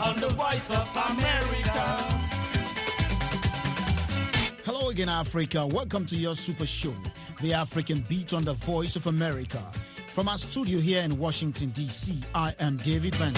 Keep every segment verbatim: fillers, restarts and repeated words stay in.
on the Voice of America. Hello again, Africa. Welcome to your super show, The African Beat on the Voice of America. From our studio here in Washington, D C, I am David Van.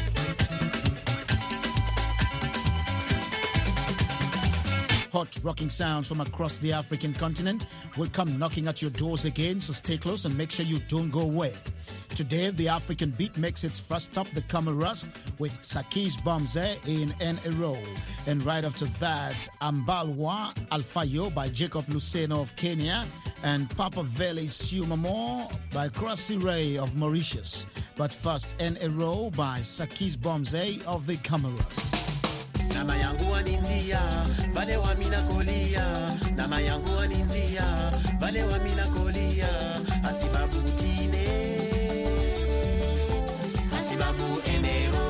Hot rocking sounds from across the African continent will come knocking at your doors again, so stay close and make sure you don't go away. Today, the African Beat makes its first stop, the Cameras, with Sakis Bomze in N A Row. And right after that, Ambalwa Alfayo by Jacob Luceno of Kenya, and Papa Valley Siumamo by Crossy Ray of Mauritius. But first, N A Row by Sakis Bomze of the Cameras. Nama yangu waninzia, vale wa mina kolia. Nama yangu waninzia, vale wa mina kolia. Asibabu tine, asibabu enero.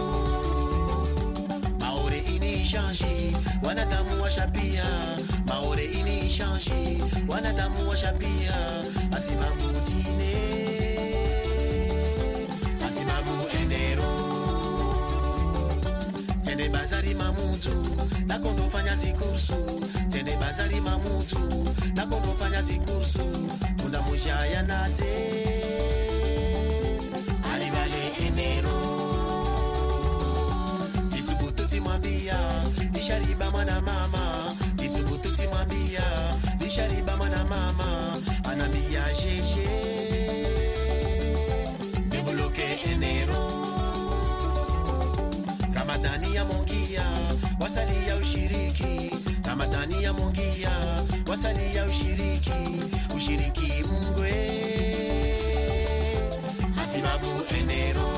Maore ini change, wanadamu washapia. Maore ini change, wanadamu washapia. Asibabu tine, asibabu enero. Tende bazari mamutu, na kondo fanya zikursu. Tende bazari mamutu, na kondo fanya zikursu. Tunda mujaya nate, alivale enero. Tisubutu timwambia, nishariba mwana mama. Tisubutu timwambia, nishariba mwana mama. Anambia jeje, debloke enero. Ramadani ya mongia, wasali ya ushiriki. Ramadani ya mongia, wasali ya ushiriki. Ushiriki mungwe, asibabu enero.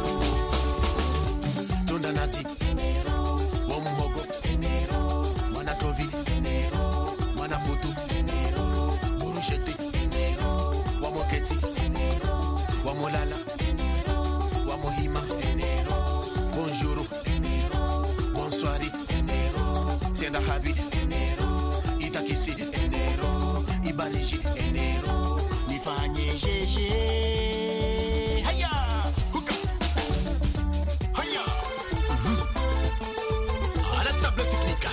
Tunda nati enero, wamuhogo enero. Mwana tovi enero, mwana putu enero. Burusheti enero, wamoketi enero. Wamolala enero, wamohima enero. Bonjour enero, bonsoir enero. Tienda habi enero, itakisi enero. Ibariji enero, nifanye jeje. Haya, huka. Haya. À la table technique.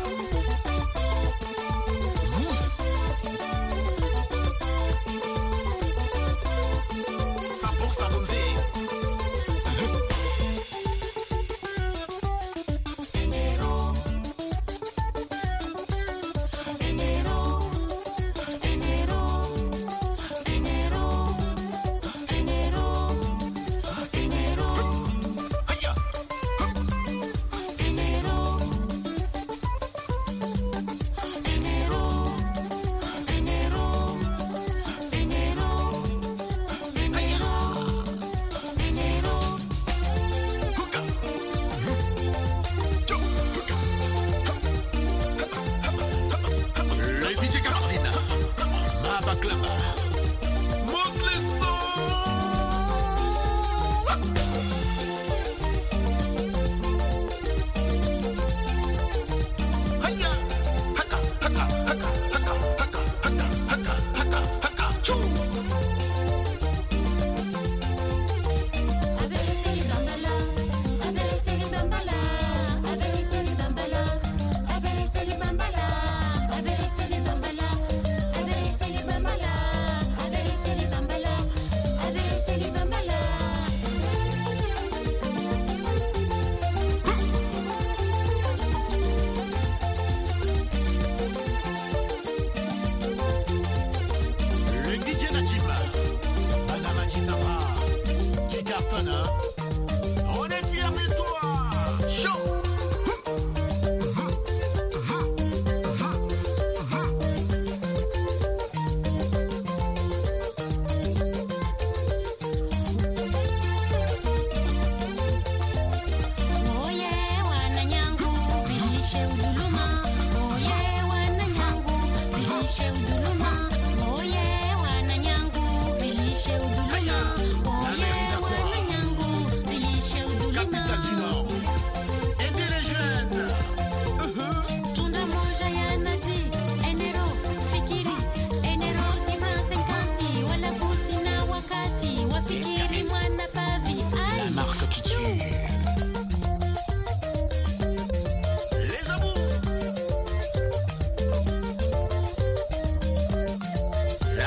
Mousse. cent pour cent Bomze. Enero.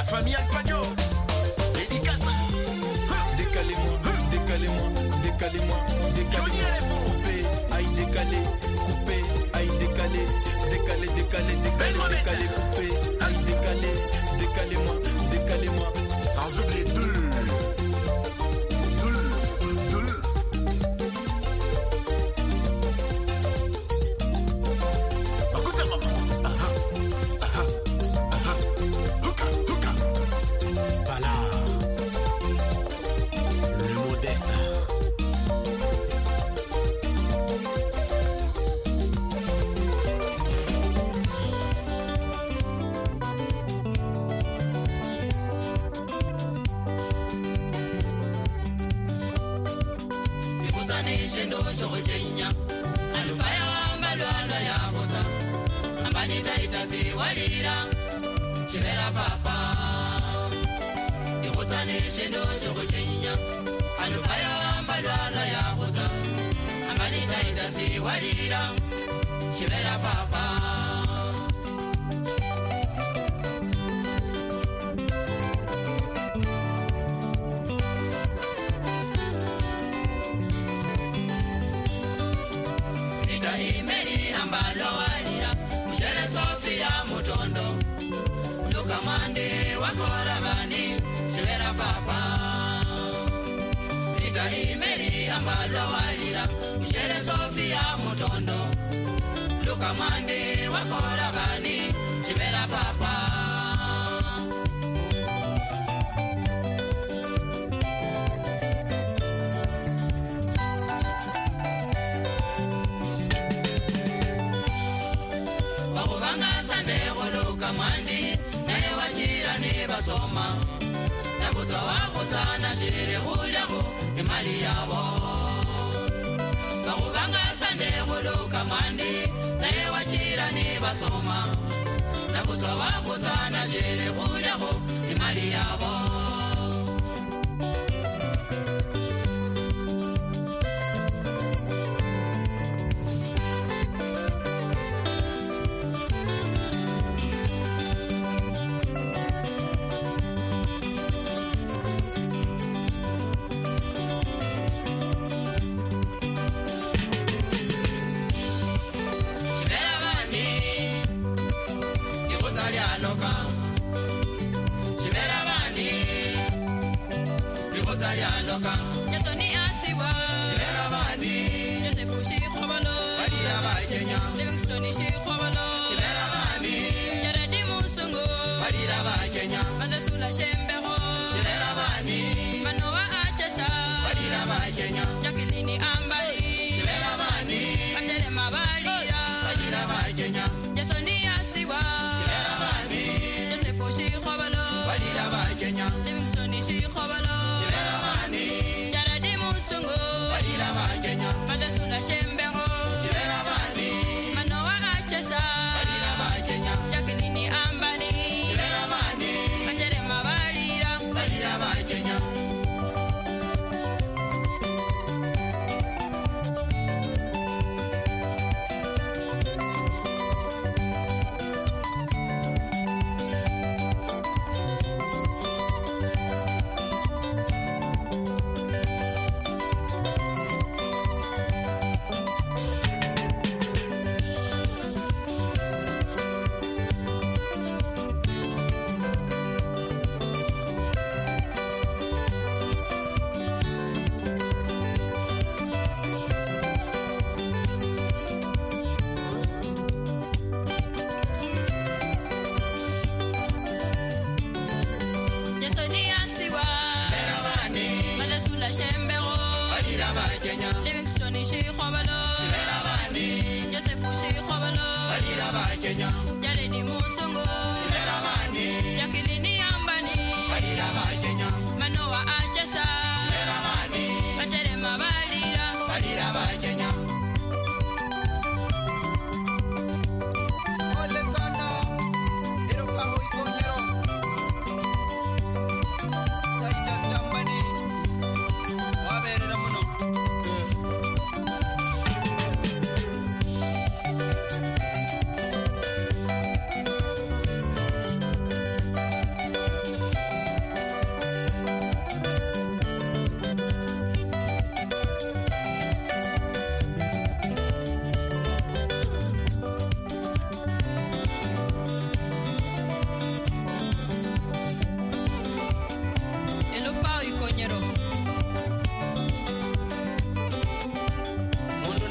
famille Alpagno. Dédicace. Décalez-moi, décalez-moi, décalez-moi, décalez-moi. Coupé, aïe décalé, coupé, aïe décalé, décalé, décalé, décalé, décalé, coupé, aïe décalé, décalez-moi, décalez-moi. Sans oublier deux. Chivera Bani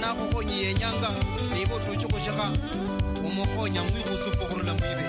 na go go nyenyanga e bo tlo go jega o mo gonya mo go tsopo go la moibe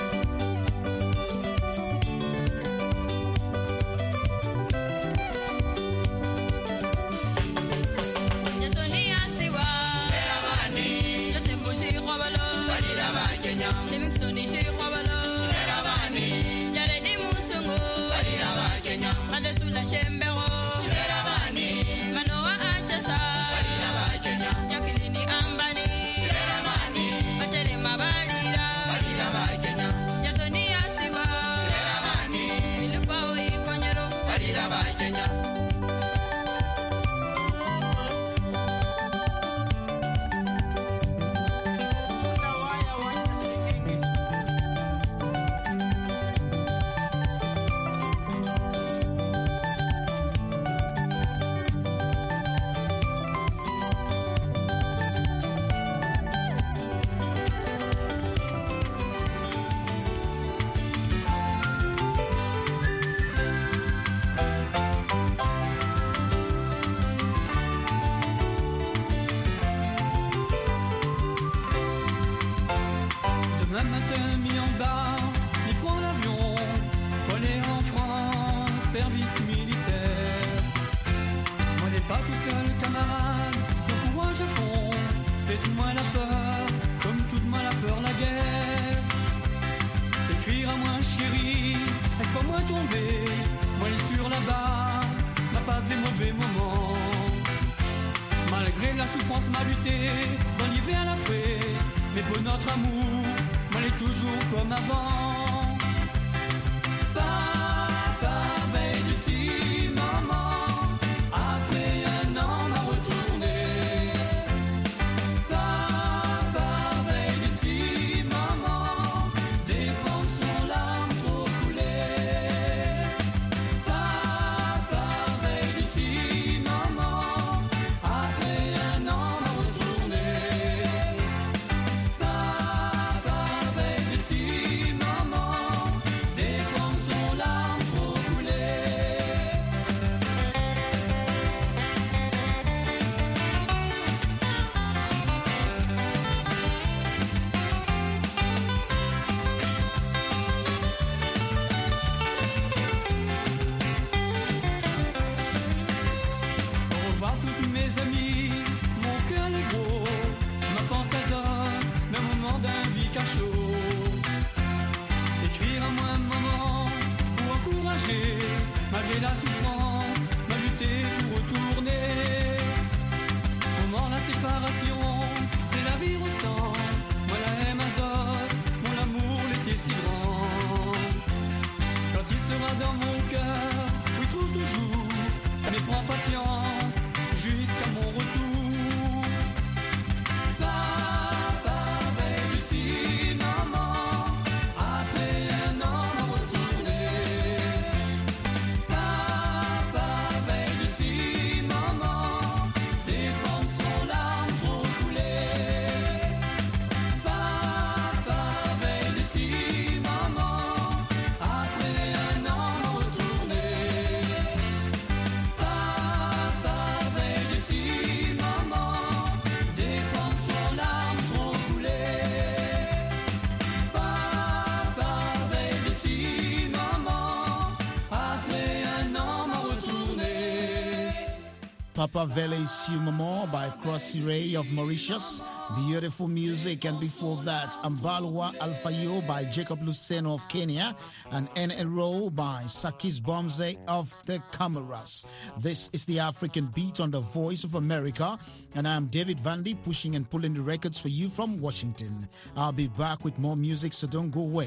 Papa Vele Siumamo by Crossy Ray of Mauritius. Beautiful music. And before that, Ambalwa Alfayo by Jacob Luceno of Kenya. And N N O by Sakis Bomze of the Comoros. This is the African Beat on the Voice of America. And I'm David Vandy, pushing and pulling the records for you from Washington. I'll be back with more music, so don't go away.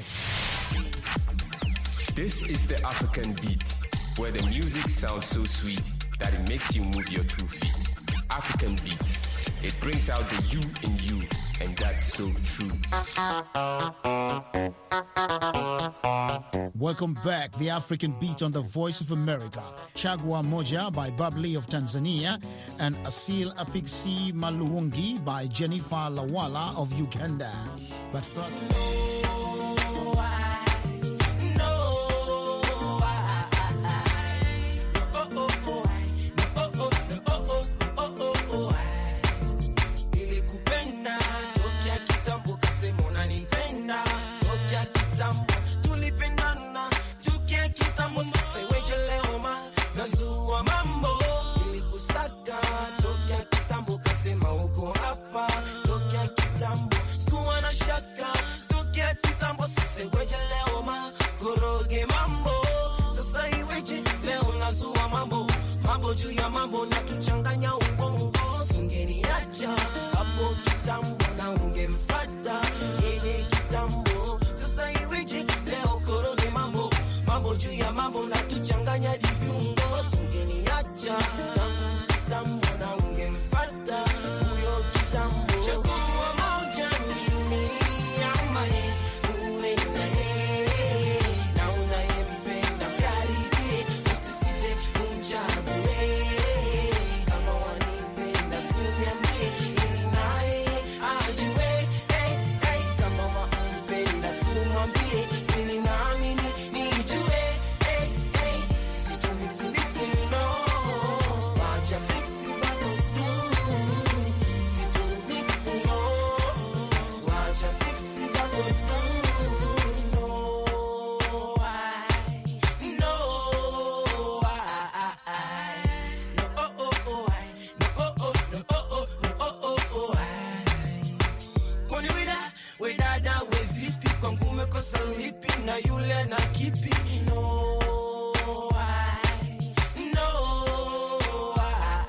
This is the African Beat, where the music sounds so sweet that it makes you move your two feet. African Beat. It brings out the you in you, and that's so true. Welcome back. The African Beat on the Voice of America. Chagwa Moja by Babli of Tanzania, and Asil Apixi Maluungi by Jennifer Lawala of Uganda. But first... hapa tokea kitambo, sikuwa na shaka tokea kitambo. Sasa iweje leo ma koroge mambo, sasa iweje leo nazua mambo, mambo juu ya mambo na tuchanganya ubongo. Sungeniacha hapo kitambo na ungemfuata yeye kitambo, sasa iweje leo koroge mambo, mambo juu ya mambo na tuchanganya viungo. Sungeniacha kitambo na ungemfuata huyo kitambo. Chagua moja mimi ama uwe na yeye, na unayempenda karibie, usisite kumchague. Kama wanipenda suniambie ili naye ajue. Hey, hey, kama wanipenda sumwambie ili nami nijue. Hey, hey, situmi simisi no, wacha fixi zako tu. Situmi simisi no, wacha fixi zako tu. No, I, no, I, no, oh, oh, oh, I, no, oh, oh, no, oh, oh, no, oh, oh, oh, I. Kwani wida, widada we vipi, kwangu umekosa lipi na yule na kipi? No, I, no, I,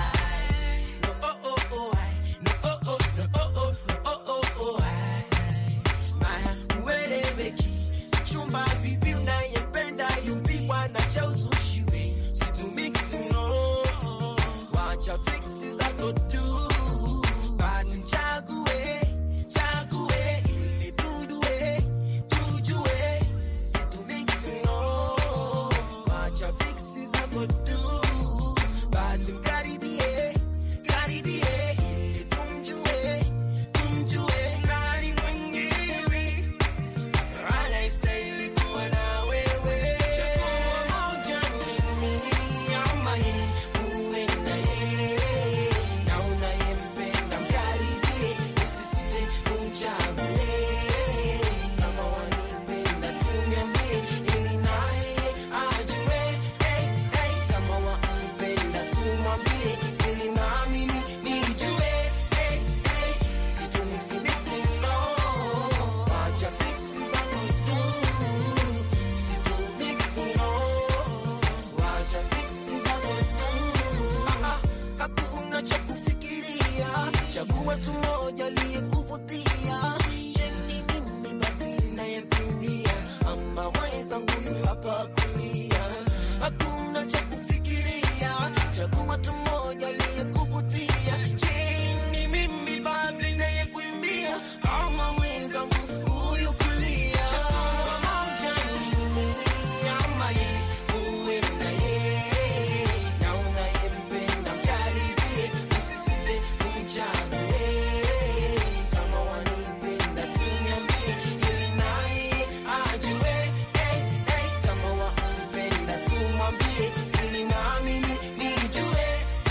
no, oh, oh, oh, I, no, oh, oh, no, oh, oh, no, oh, oh, oh, I. Maya, ueleweki, chumba vipi unayempenda yupi, bwana cha uzushiwe, situmiksi no, wacha fixi zako tu. Basi chague, chague ili tujue, tujue, situmiksi no, wacha fixi zako tu. Basi karibie, karibie ili tumjue, tumjue nani mwenyewe anastahili kuwa na wewe. Chagua moja mimi ama uwe na yeye, na unayempenda mkaribie, usisite kumchague. Kama wanipenda suniambie ili naye ajue. Hey, hey, kama wanipenda sumwambie ili nami nijue. Hey, hey, situmiksi miksi no, wacha fixi zako tu. Situmiksi no, wacha fixi zako tu. Ah, ah, hakuna cha kufikiria, chagua tu moja aliyekuvutia. Je, ni mimi basi nayekimbia ama mwenzangu yu hapa kulia? Hakuna cha kufikiria, chagua tu moja aliyekuvutia. Je, ni mimi basi nayekuimbia ama mwenzangu huyu kulia? Chagua moja mimi ama yeye, uwe na yeye, na unayempenda mkaribie, usisite kumchague. Kama wanipenda suniambie ili naye ajue. Hey, hey, kama wanipenda sumwambie ili nami nijue.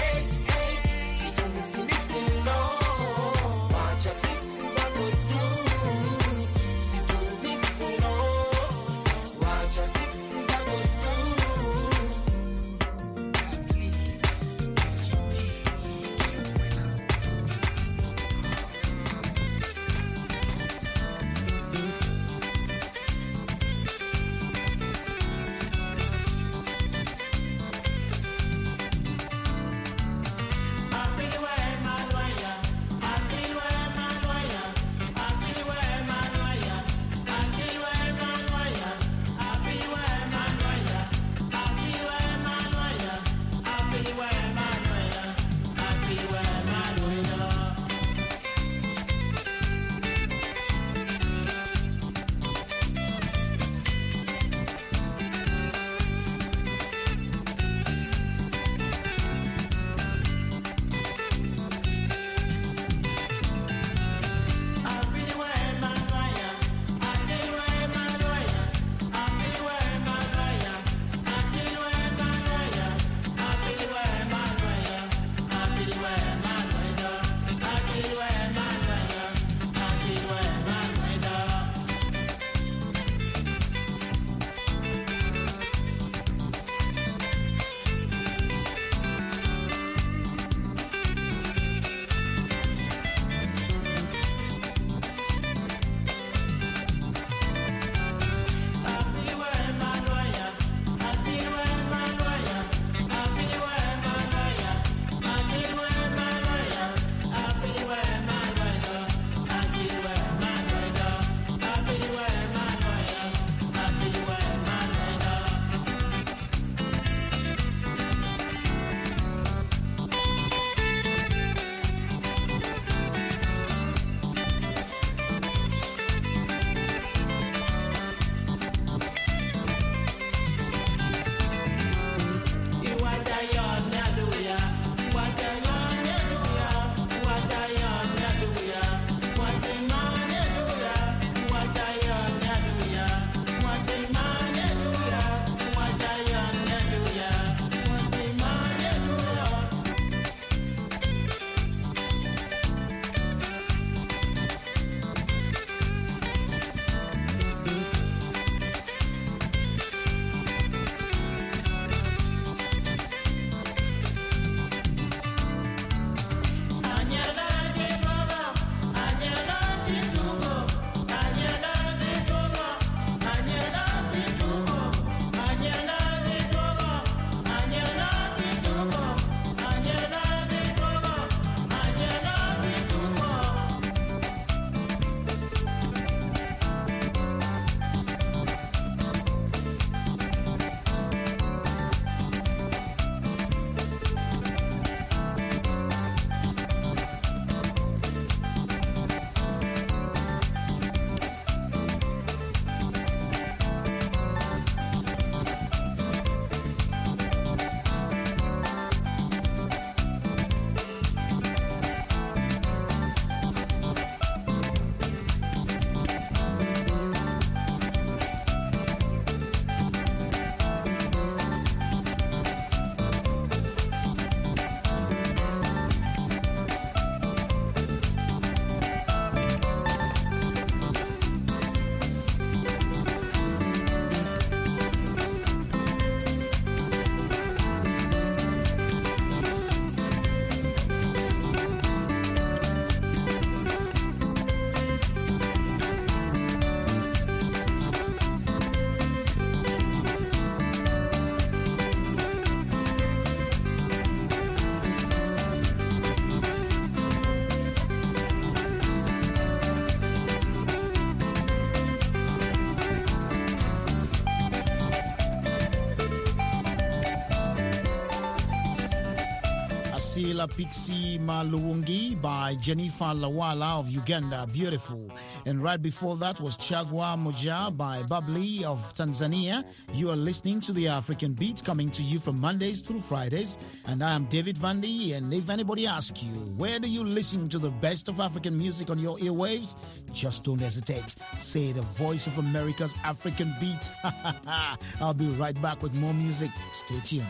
Kila Pixie Maluungi by Jennifer Lawala of Uganda, beautiful. And right before that was Chagwa Moja by Bubbly of Tanzania. You are listening to the African Beat, coming to you from Mondays through Fridays. And I am David Vandy. And if anybody asks you, where do you listen to the best of African music on your airwaves? Just don't hesitate. Say the Voice of America's African Beat. I'll be right back with more music. Stay tuned.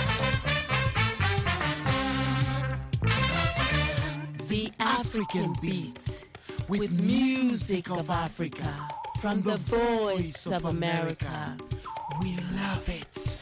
The African Beat, with music of Africa, from the Voice of America. We love it.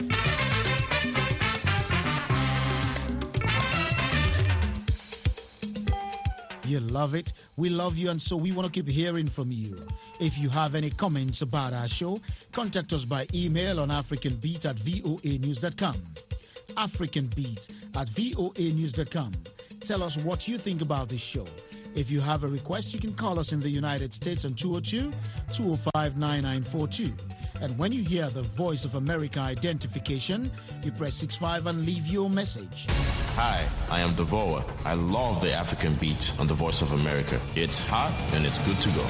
You love it. We love you, and so we want to keep hearing from you. If you have any comments about our show, contact us by email on africanbeat at voa news dot com. africanbeat at voa news dot com. Tell us what you think about this show. If you have a request, you can call us in the United States on two oh two, two oh five, nine nine four two. And when you hear the Voice of America identification, you press six five and leave your message. Hi, I am Devoa. I love the African Beat on the Voice of America. It's hot and it's good to go.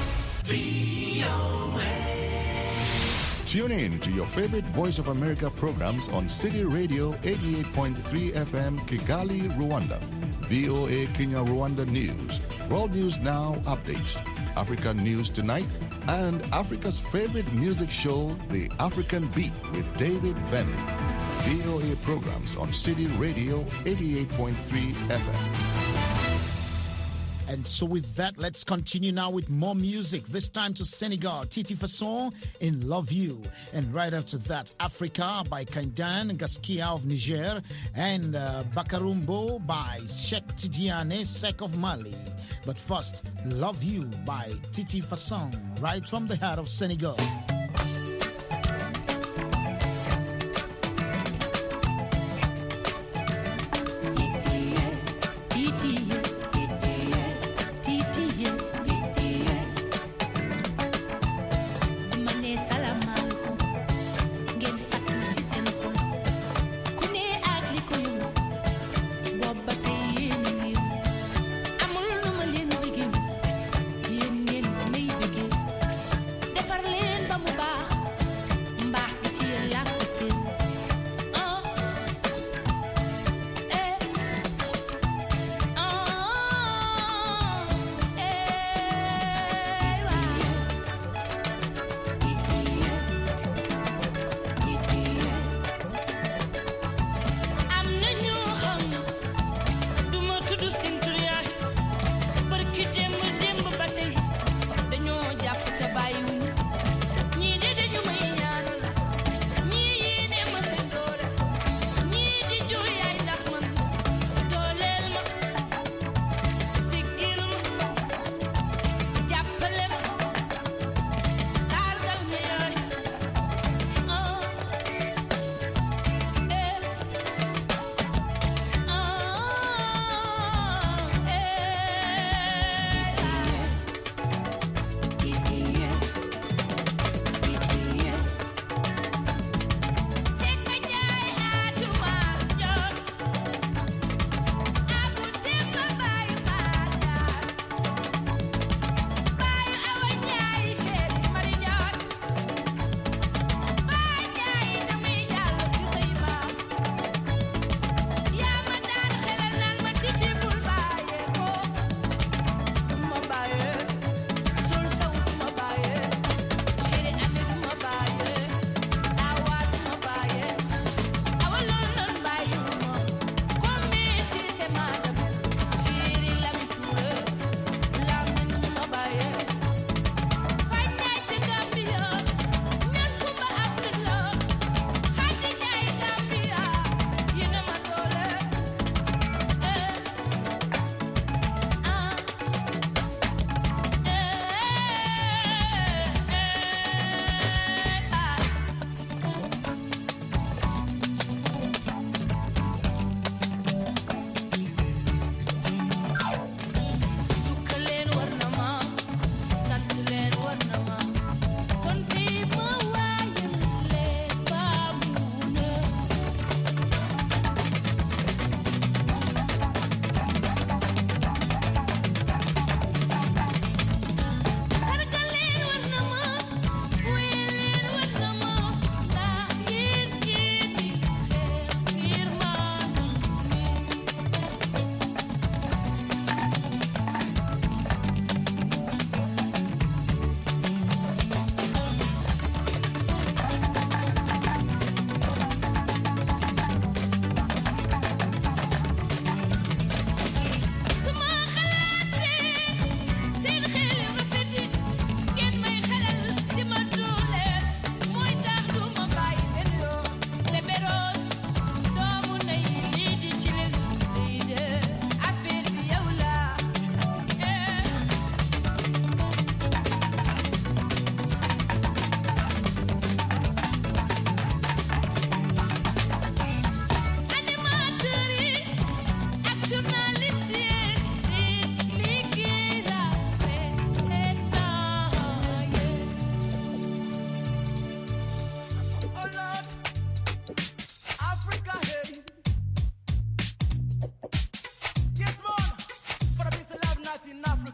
Tune in to your favorite Voice of America programs on City Radio eighty-eight point three F M Kigali, Rwanda. V O A Kenya Rwanda News, World News Now updates, Africa News Tonight, and Africa's favorite music show, The African Beat with David Venny. V O A programs on City Radio eighty-eight point three F M. And so with that, let's continue now with more music, this time to Senegal, Titi Fasson in Love You. And right after that, Africa by Kaindan Gaskia of Niger, and uh, Bakarumbo by Sheikh Tidiane Sek of Mali. But first, Love You by Titi Fasson, right from the heart of Senegal. Defar leen ba mu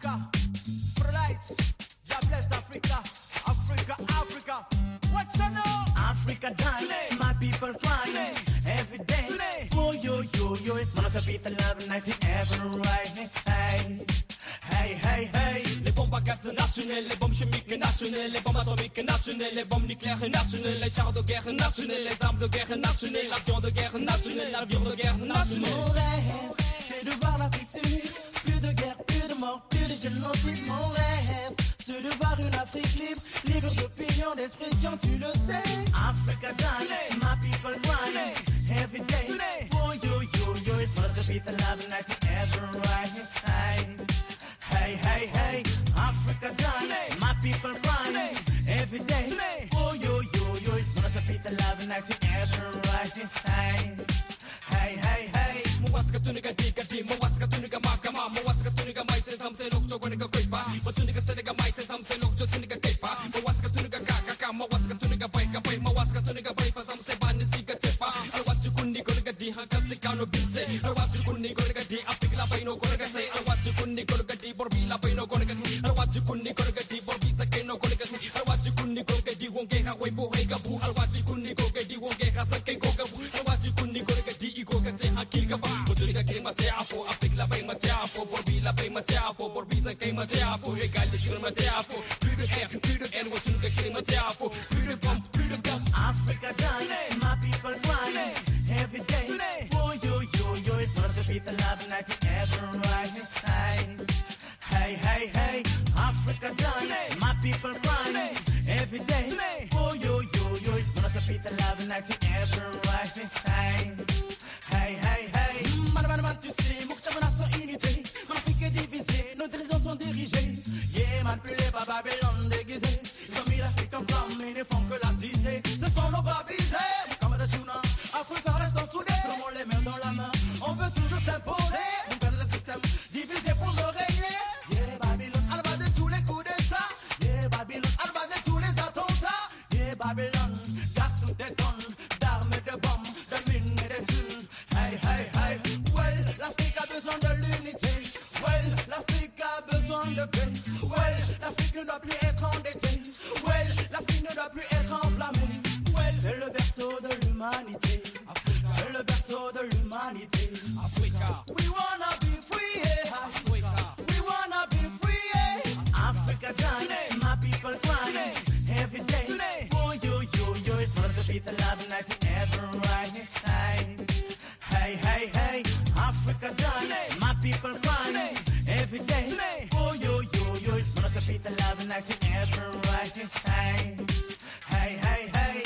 Africa. Lights, God bless Africa. Africa, Africa. What's your name? Africa dance, my people crying every day. Oh yo yo yo, must have beat the love night ever right. Hey, hey, hey, hey. Les bombes à gaz nationales, les bombes chimiques nationales, les bombes atomiques nationales, les bombes nucléaires nationales, les chars de guerre nationales, les armes de guerre nationales, l'avion de guerre national, l'avion de guerre national. Mon rêve, c'est de voir l'Afrique s'unir. Plus de guerre, plus de mort, plus de génocide. Mon rêve, c'est de voir une Afrique libre, libre d'opinion, d'expression, tu le sais. Africa dance, my people crying every day. Oh yo yo yo, it must be the love night ever right. Hey, hey, hey, hey. Africa dance, my people crying every day. Oh yo yo yo, it must be the love night ever right. Hey, hey, hey, hey. Muwaska tuniga diga di, muwaska tuniga makama, muwaska tuniga mai se sam se lok jo goniga koipa, tuniga seniga mai se sam se lok jo seniga kaipa, muwaska tuniga kaka kaka, muwaska tuniga bai ka bai, muwaska tuniga bai pa sam se bani siga tepa, alwatu kunni goniga di haka se kano bilse, alwatu kunni goniga di apikla bai no goniga se, alwatu kunni goniga di borbila bai no goniga se, alwatu kunni goniga di borbisa ke no goniga se, alwatu kunni goniga di wonge ha wai bo hai ga bu, alwatu kunni goniga di wonge ha sa ke go ga bu, alwatu kunni goniga di iko ga se akil ga ba. Tuniga ke mate afo, apik la bay mate afo, borbi la bay mate afo, borbi sa ke mate afo, égal de sur mate afo, plus de air, plus de air, tuniga ke mate afo, plus de gum, plus de gum. Africa dance, my people crying every day. Oh yo yo yo, it must be the love night ever right. Hey, hey, hey, hey. Africa dance, my people crying every day. Oh yo yo yo, it must be the love night ever right. Hey, hey, hey, hey. Man, tu sais, mon chabana sont unité. Mon Afrique est divisée, nos dirigeants sont dirigés. Yeah, man, plus les Babylone déguisés. Ils ont mis l'Afrique en flamme, mais ne font que la diser. Ce sont nos babisés. Comme de Chouna, Afrique reste soudée. Tout le monde les mains dans la main. On veut toujours s'imposer. On perd le système, divisé pour le régner. Yeah, Babylone, à la base de tous les coups d'État. Yeah, Babylone, à la base de tous les attentats. Yeah, Babylone, garde toutes des tonnes d'armes et de bombes, de mines et de thunes. Hey, hey, hey. Well, l'Afrique a besoin de l'unité. Well, l'Afrique a besoin de paix. Well, l'Afrique ne doit plus être endettée. Well, l'Afrique ne doit plus être enflammée. Well, c'est le berceau de l'humanité. C'est le berceau de l'humanité. Africa. We wanna be free, yeah. Africa. We wanna be free, yeah. Africa dance, my people crying every day. Oh yo yo yo, it must be the love night ever right. Hey, hey, hey, hey. Africa dance, my people crying every day. Oh yo yo yo, it must be the love night ever right. Hey, hey, hey, hey.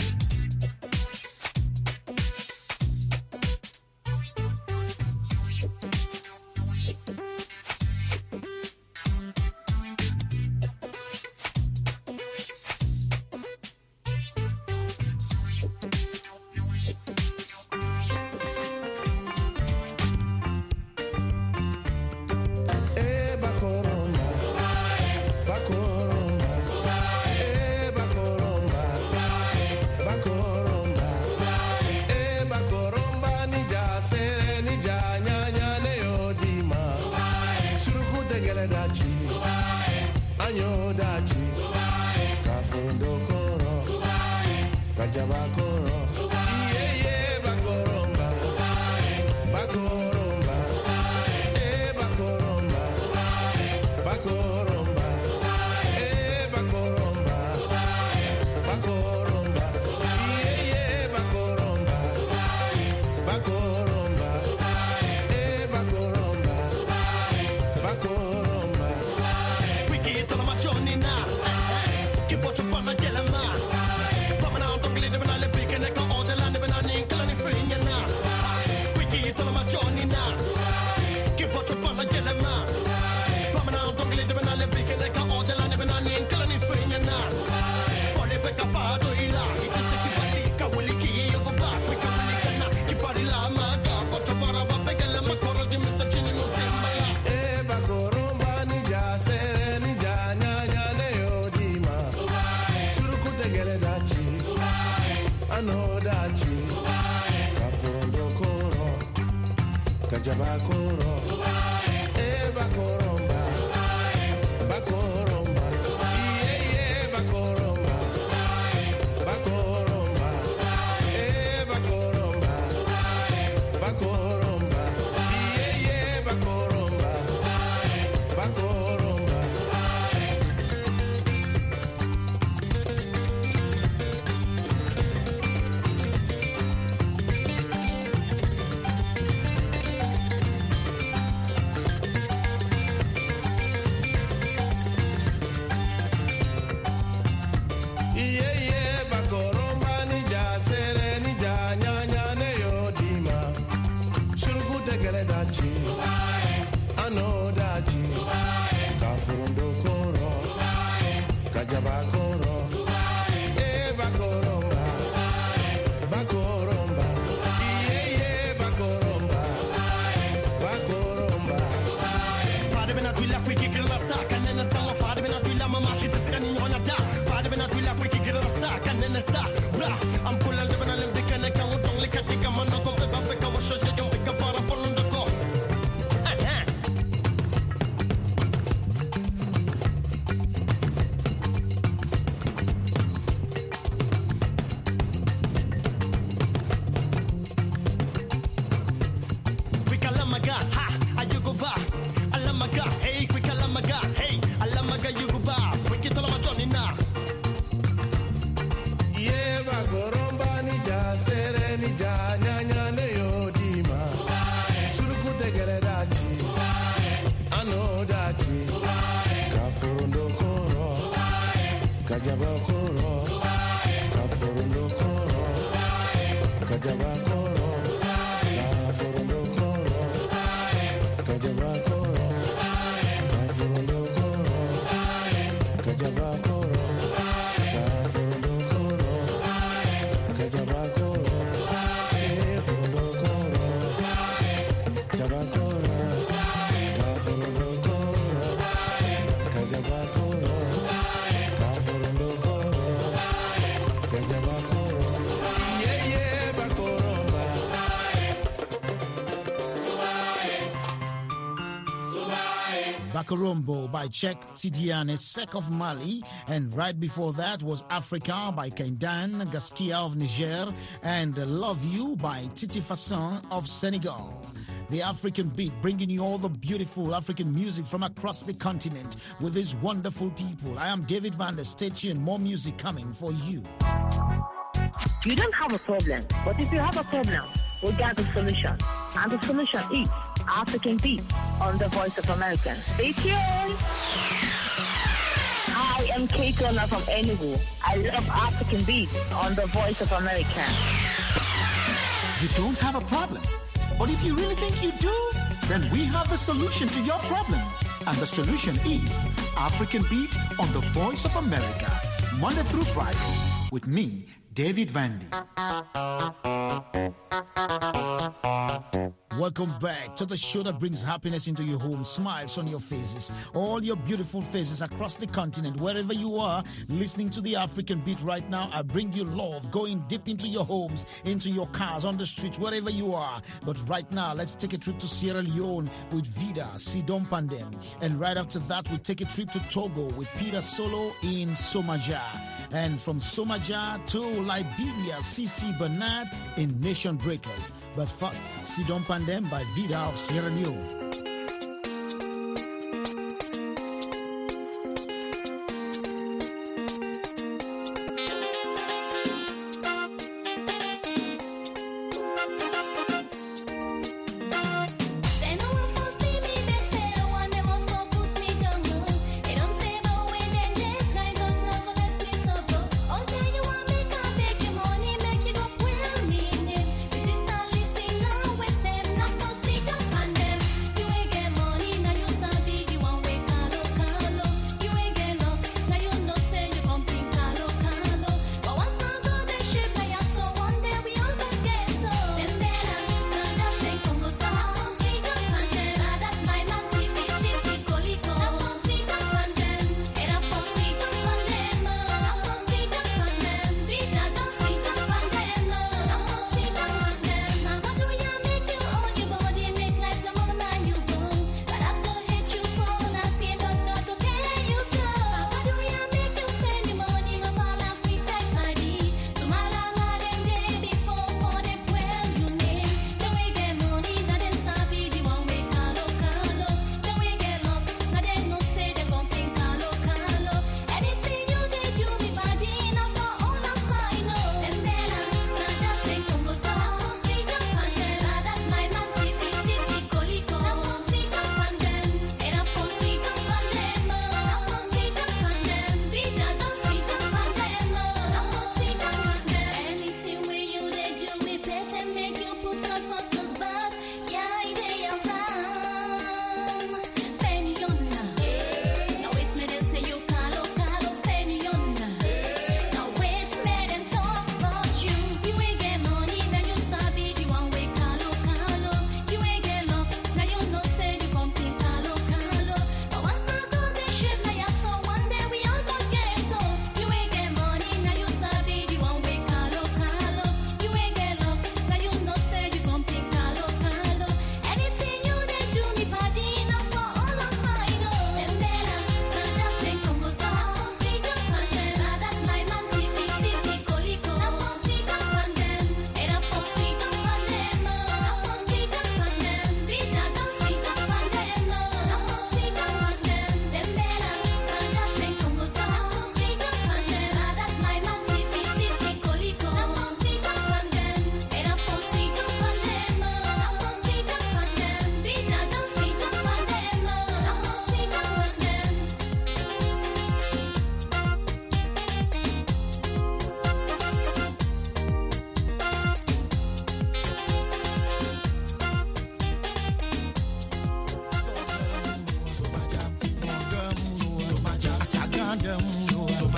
Jabakoro, Eba Koromba, Kajabakoro, eh, Bakoromba, Bakoromba, yeah, yeah, Bakoromba, Bakoromba. Fare bena tuila qui che grana sacca nella sala fare bena tuila mama shi tsika ni ona da fare bena tuila qui che grana sacca nella sa bra am kula le bena le bikana ka udong le katika mano ko pe ba fe ka wo shoshe yo fe ka para fondo ko Bakorombo by Cheikh Tidiane Seck of Mali, and right before that was Africa by Kendan Gaskia of Niger, and Love You by Titi Fasson of Senegal. The African Beat, bringing you all the beautiful African music from across the continent with these wonderful people. I am David Vander. Stay tuned, more music coming for you. You don't have a problem, but if you have a problem, we got the solution. And the solution is African Beat on the Voice of America. Stay tuned. I am Kate Turner from Enugu. I love African Beat on the Voice of America. You don't have a problem, but if you really think you do, then we have the solution to your problem. And the solution is African Beat on the Voice of America, Monday through Friday, with me, David Vandy. Welcome back to the show that brings happiness into your home, smiles on your faces, all your beautiful faces across the continent, wherever you are listening to the African Beat right now. I bring you love, going deep into your homes, into your cars, on the streets, wherever you are. But right now, let's take a trip to Sierra Leone with Vida Sidon Pandem. And right after that, we take a trip to Togo with Peter Solo in Somaja. And from Somaja to Liberia, C C Bernard in Nation Breakers. But first, Sidon Pandem by Vida of Sierra Leone. You ain't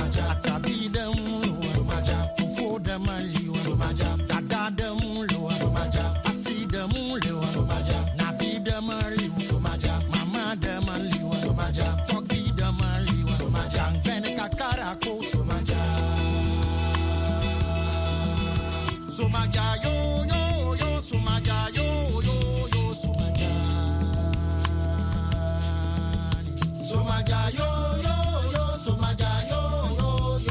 Somaja, Atabida Mulo, Somaja, Ufoda Maliwa, Somaja, Tadada Mulo, Somaja, Asida Mulo, Somaja, Nabida Maliwa, Somaja, Mamada Maliwa, Somaja, Togida Maliwa, Somaja, Beneka Karako, Somaja, Somaja, yo, yo, yo, Somaja, yo, yo, yo, Somaja, Somaja, yo, yo, yo, Somaja, yo, yo, yo.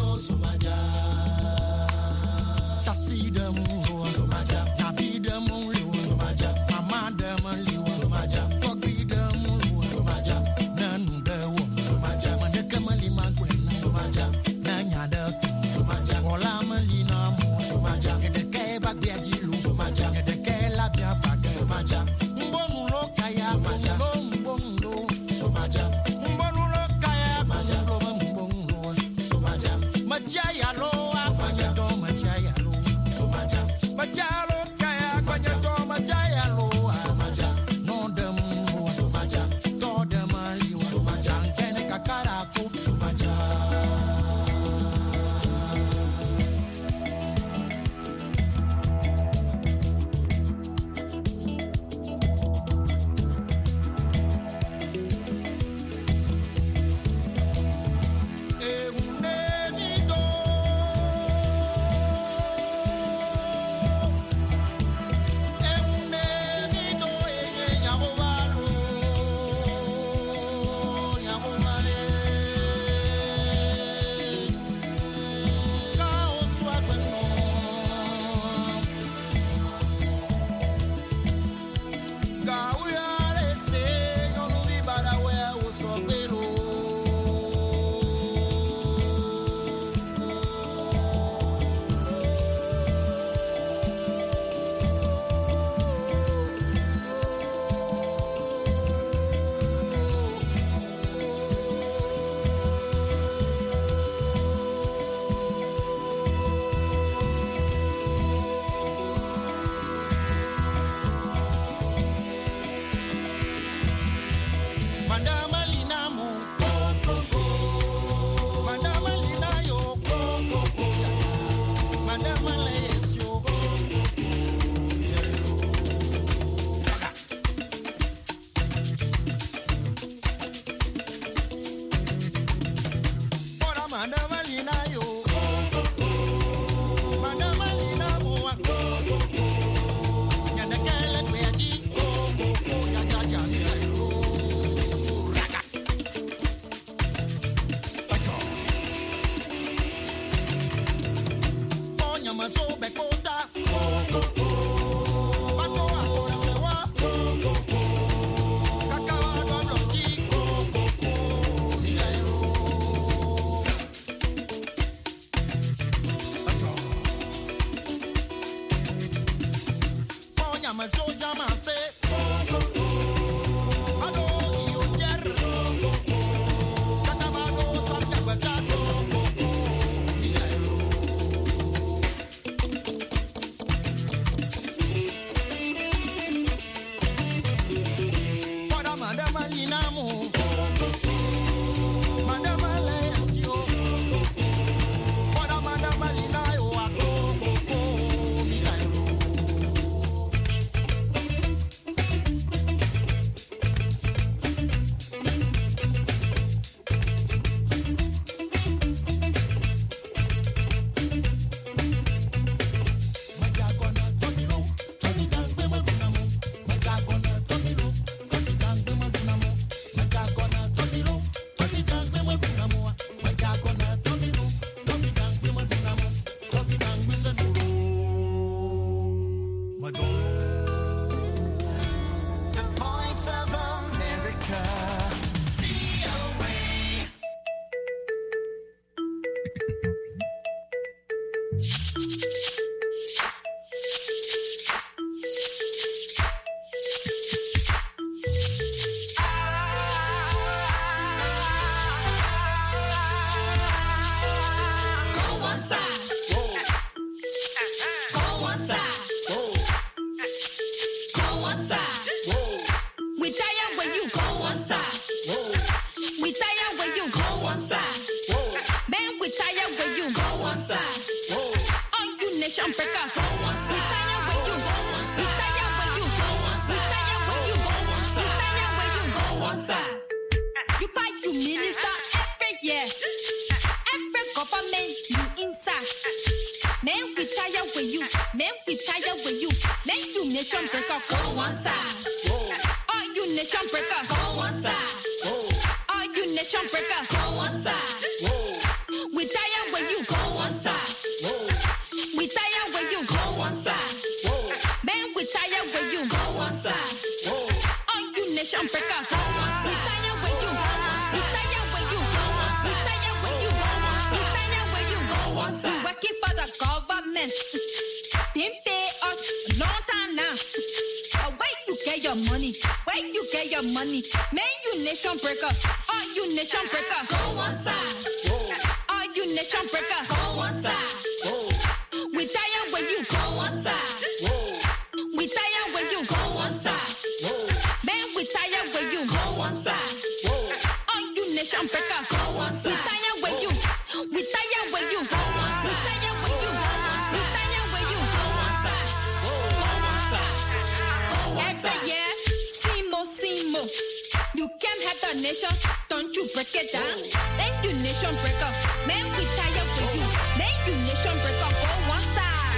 nation breaker. Go one side. We tire with you. Go one side. We tire with you. Go one side. We tire with you. Go one side. We tire with you. Go one side. You buy you minister every year. Every government you inside. Man, we tire with you. Man, we tire with you. Man, you nation breaker. Go one side. All you nation breaker. Go one side. All you nation breaker. Go one side. We tire with you. Go one side. We tire with you. Go one side. Man, we tire with you. Go one side. All you nation breaker. Go one side. We tire with you. We tire with you. We tire with you. We tire with you. Go one side. We working for the government. Didn't pay us a long time now. But where you get your money? Where you get your money? Man, you nation breaker. All you nation breaker. Go one side. All you nation breaker. Go one side. We tire with you. Go one side. We tire with you. Go one side. Man, we tire with you. Go one side. All you nation breaker. Go one side. We tire with you. We tire with you. Go one side. We tire with you. We tire with you. Go one side. Go one side. Every year, Simo, Simo. You can't have the nation. Don't you break it down? Then you nation breaker. Man, we tire with you. Then you nation breaker. Go one side.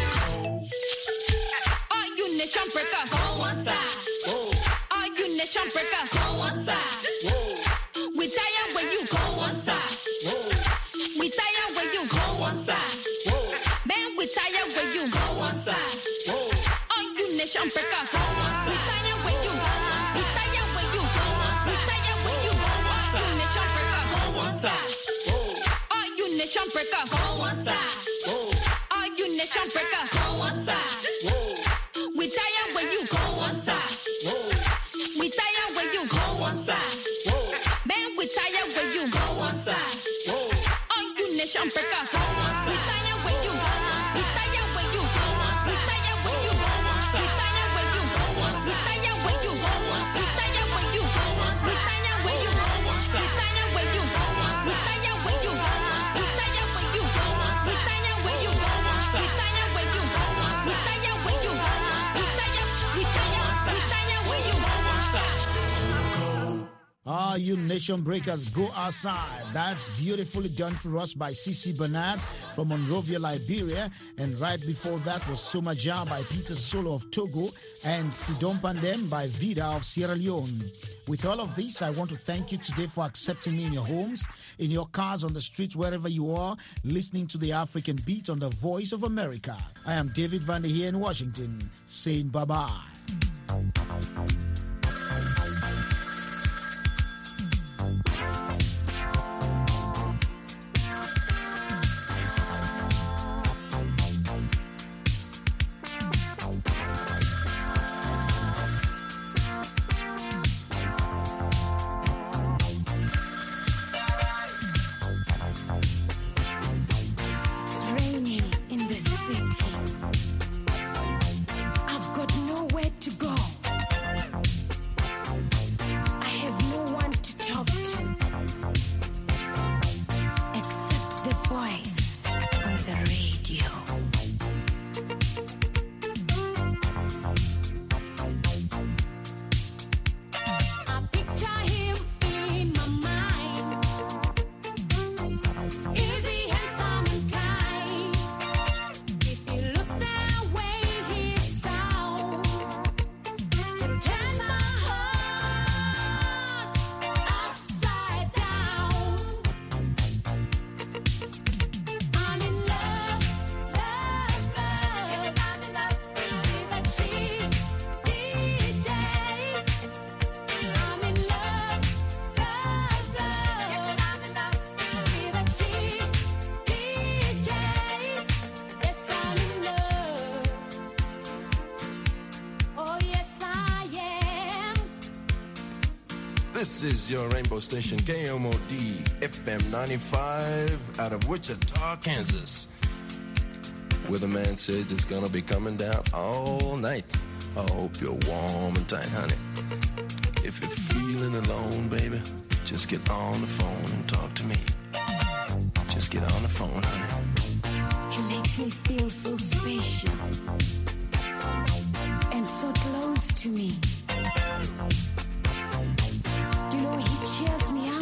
All you nation breaker. Go one side. All you nation breaker. Go one side. We tire with you. Go one side. We tire with you. Go one side. Man, we tire with you. Go one side. All you nation breaker. Go one side. We tire with you. We tire with you. We tire with you. You nation breaker. Go one side. All you nation breaker. Go one side. All you nation breaker. Go one side. We tire with you. Go one side. We tire with you. Go one side. Man, we tire with you. Go one side. All you nation breaker. Go one side. We tire with you. We tire with you. We tire with you. We tire with you. We tire with you. We tire with you. We tire with you. We tire with you. We tire with you. We tire with you. We tire with you. We tire with you. We tire with you. We tire with you. We tire with you. We tire with you. Ah, you nation breakers, go outside. That's beautifully done for us by Cici Bernard from Monrovia, Liberia. And right before that was Somaja by Peter Solo of Togo and Sidon Pandem by Vida of Sierra Leone. With all of this, I want to thank you today for accepting me in your homes, in your cars, on the streets, wherever you are, listening to the African Beat on the Voice of America. I am David Vander here in Washington, saying bye-bye. This is your rainbow station, K M O D F M ninety-five, out of Wichita, Kansas. Where the man says it's gonna be coming down all night. I hope you're warm and tight, honey. If you're feeling alone, baby, just get on the phone and talk to me. Just get on the phone, honey. He makes me feel so special and so close to me. You know, he cheers me up.